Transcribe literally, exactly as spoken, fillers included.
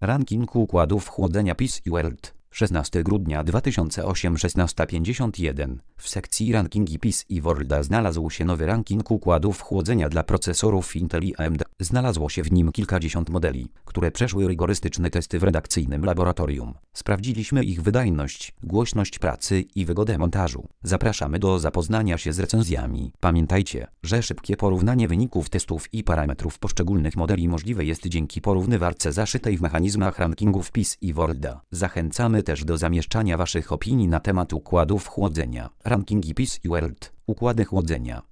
Ranking układów chłodzenia P C World. szesnastego grudnia dwa tysiące ósmego szesnasta pięćdziesiąt jeden. W sekcji rankingi P C Worlda znalazł się nowy ranking układów chłodzenia dla procesorów Intel i A M D. Znalazło się w nim kilkadziesiąt modeli, które przeszły rygorystyczne testy w redakcyjnym laboratorium. Sprawdziliśmy ich wydajność, głośność pracy i wygodę montażu. Zapraszamy do zapoznania się z recenzjami. Pamiętajcie, że szybkie porównanie wyników testów i parametrów poszczególnych modeli możliwe jest dzięki porównywarce zaszytej w mechanizmach rankingów P C Worlda. Zachęcamy też do zamieszczania Waszych opinii na temat układów chłodzenia. Rankingi P C World. Układy chłodzenia.